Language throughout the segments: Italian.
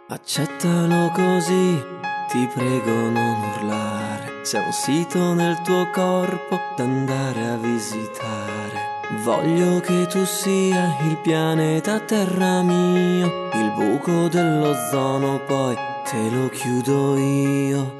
Accettalo così, ti prego non urlare. C'è un sito nel tuo corpo da andare a visitare. Voglio che tu sia il pianeta Terra mio, il buco dell'ozono poi te lo chiudo io.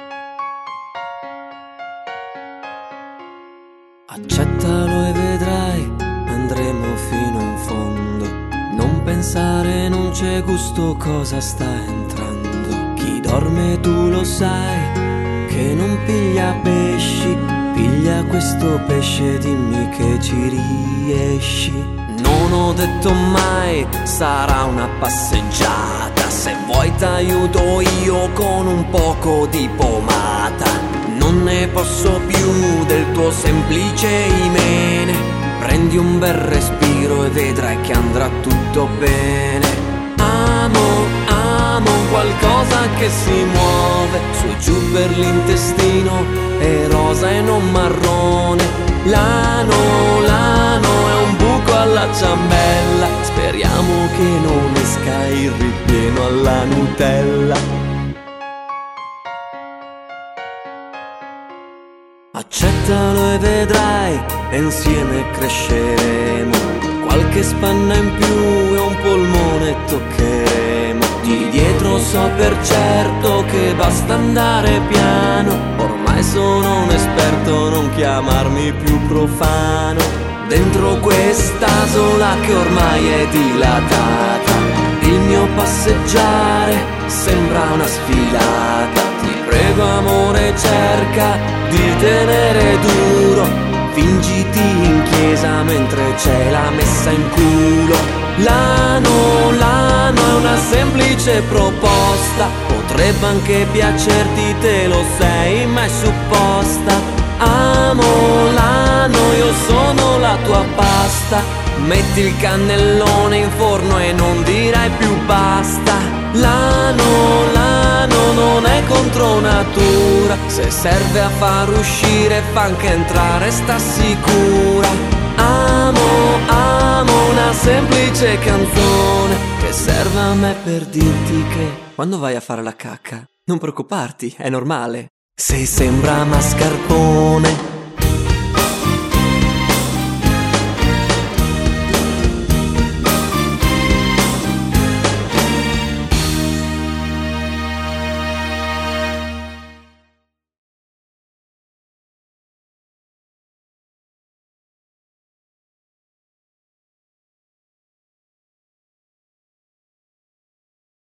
Accettalo e vedrai, andremo fino in fondo. Non pensare, non c'è gusto, cosa sta entrando. Chi dorme tu lo sai, che non piglia pesci. Piglia questo pesce, dimmi che ci riesci. Non ho detto mai, sarà una passeggiata. Se vuoi t'aiuto io con un poco di pomata. Non ne posso più del tuo semplice imene. Prendi un bel respiro e vedrai che andrà tutto bene. Amo qualcosa che si muove su e giù per l'intestino, è rosa e non marrone. L'ano è un buco alla ciambella, speriamo che non esca il ripieno alla Nutella. Accettalo e vedrai, e insieme cresceremo. Qualche spanna in più e un polmone toccheremo. Di dietro so per certo che basta andare piano. Ormai sono un esperto, non chiamarmi più profano. Dentro quest'asola che ormai è dilatata, il mio passeggiare sembra una sfilata. Ti prego amore, cerca di tenere duro. Fingiti in chiesa mentre c'è la messa in culo. L'ano è una semplice proposta, potrebbe anche piacerti, te lo sei mai supposta. Amo l'ano, io sono la tua pasta. Metti il cannellone in forno e non dirai più basta. L'ano non è contro natura, se serve a far uscire fa anche entrare, sta sicura. Amo una semplice canzone che serve a me per dirti che quando vai a fare la cacca non preoccuparti, è normale. Se sembra mascarpone